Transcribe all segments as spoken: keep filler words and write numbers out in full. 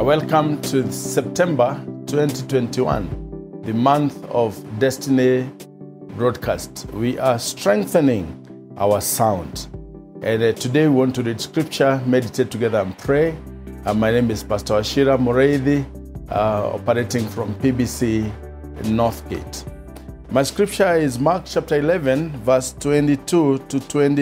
Welcome to September twenty twenty-one, the month of Destiny broadcast. We are strengthening our sound. And uh, today we want to read scripture, meditate together and pray. Uh, my name is Pastor Ashira Mureithi, uh, operating from P B C Northgate. My scripture is Mark chapter eleven, verse twenty-two to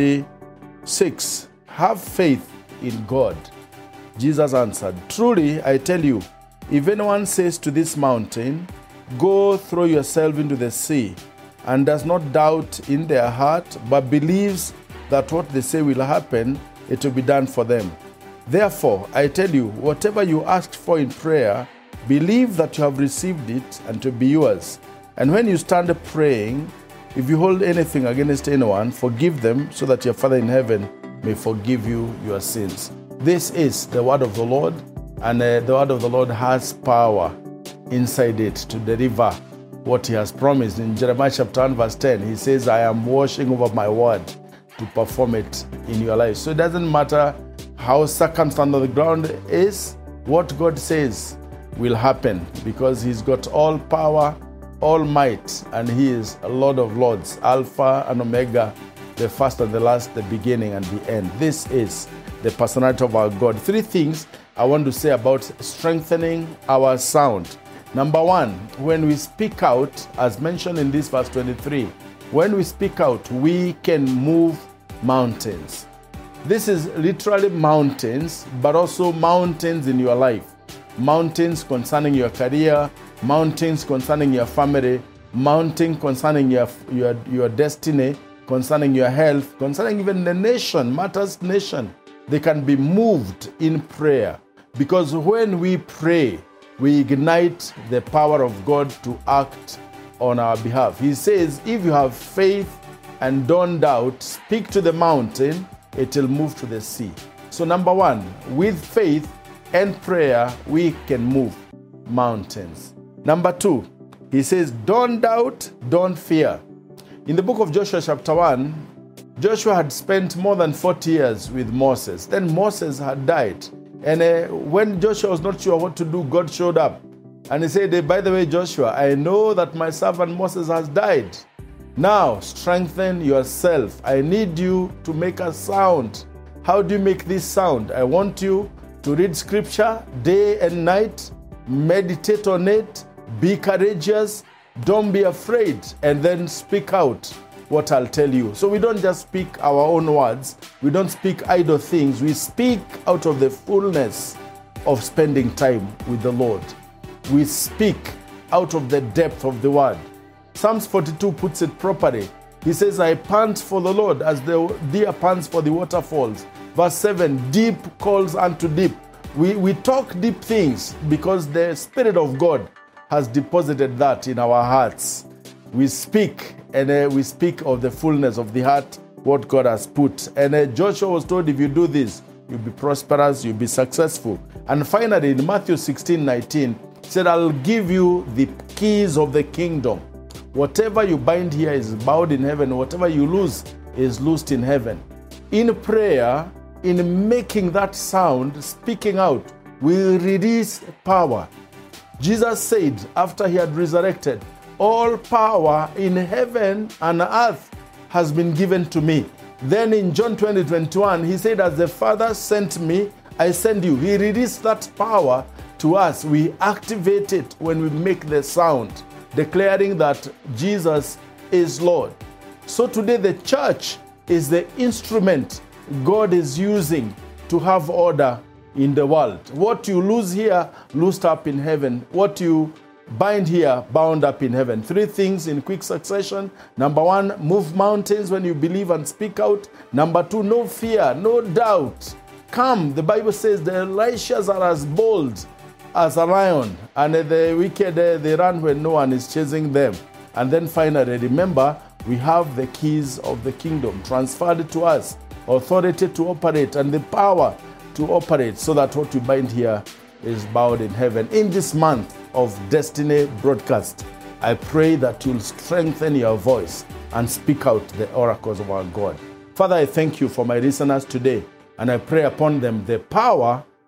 twenty-six. Have faith in God. Jesus answered, "Truly, I tell you, if anyone says to this mountain, 'Go throw yourself into the sea,' and does not doubt in their heart, but believes that what they say will happen, it will be done for them. Therefore, I tell you, whatever you ask for in prayer, believe that you have received it and to be yours. And when you stand praying, if you hold anything against anyone, forgive them, so that your Father in heaven may forgive you your sins." This is the word of the Lord, and uh, the word of the Lord has power inside it to deliver what he has promised. In Jeremiah chapter one verse ten, he says, "I am watching over my word to perform it in your life." So it doesn't matter how circumstance on the ground is, what God says will happen, because he's got all power, all might, and he is a Lord of Lords, Alpha and Omega, the first and the last, the beginning and the end. This is the personality of our God. Three things I want to say about strengthening our sound. Number one, when we speak out, as mentioned in this verse twenty-three, when we speak out, we can move mountains. This is literally mountains, but also mountains in your life. Mountains concerning your career, mountains concerning your family, mountains concerning your, your, your destiny, concerning your health, concerning even the nation, matters nation. They can be moved in prayer, because when we pray, we ignite the power of God to act on our behalf. He says, if you have faith and don't doubt, speak to the mountain, it will move to the sea. So number one, with faith and prayer, we can move mountains. Number two, he says, don't doubt, don't fear. In the book of Joshua chapter one, Joshua had spent more than forty years with Moses. Then Moses had died. And uh, when Joshua was not sure what to do, God showed up. And he said, hey, by the way, Joshua, I know that my servant Moses has died. Now strengthen yourself. I need you to make a sound. How do you make this sound? I want you to read scripture day and night, meditate on it, be courageous, don't be afraid, and then speak out what I'll tell you. So we don't just speak our own words. We don't speak idle things. We speak out of the fullness of spending time with the Lord. We speak out of the depth of the word. Psalms forty-two puts it properly. He says, I pant for the Lord as the deer pants for the waterfalls. Verse seven, deep calls unto deep. We, we talk deep things because the Spirit of God has deposited that in our hearts. We speak, and uh, we speak of the fullness of the heart, what God has put. And uh, Joshua was told, if you do this, you'll be prosperous, you'll be successful. And finally, in Matthew sixteen nineteen, he said, I'll give you the keys of the kingdom. Whatever you bind here is bound in heaven. Whatever you lose is loosed in heaven. In prayer, in making that sound, speaking out, we release power. Jesus said, after he had resurrected, all power in heaven and earth has been given to me. Then in John twenty twenty-one, he said, as the Father sent me, I send you. He released that power to us. We activate it when we make the sound, declaring that Jesus is Lord. So today the church is the instrument God is using to have order in the world. What you lose here, loosed up in heaven. What you bind here, bound up in heaven. Three things in quick succession. Number one, move mountains when you believe and speak out. Number two, no fear, no doubt. Come, the Bible says the righteous are as bold as a lion, and the wicked, they run when no one is chasing them. And then finally, remember, we have the keys of the kingdom transferred to us, authority to operate and the power to operate, so that what we bind here is bound in heaven. In this month of Destiny broadcast, I pray that you'll strengthen your voice and speak out the oracles of our God. Father, I thank you for my listeners today, and I pray upon them the power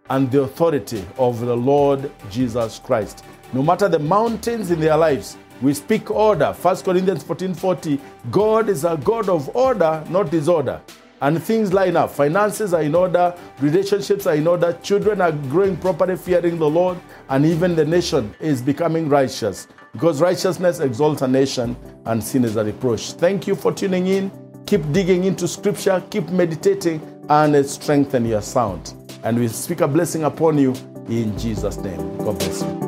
and the authority of the Lord Jesus Christ. No matter the mountains in their lives, we speak order. First Corinthians fourteen forty, God is a God of order, not disorder. And things line up. Finances are in order, relationships are in order, children are growing properly, fearing the Lord, and even the nation is becoming righteous. Because righteousness exalts a nation and sin is a reproach. Thank you for tuning in. Keep digging into scripture, keep meditating, and strengthen your sound. And we speak a blessing upon you in Jesus' name. God bless you.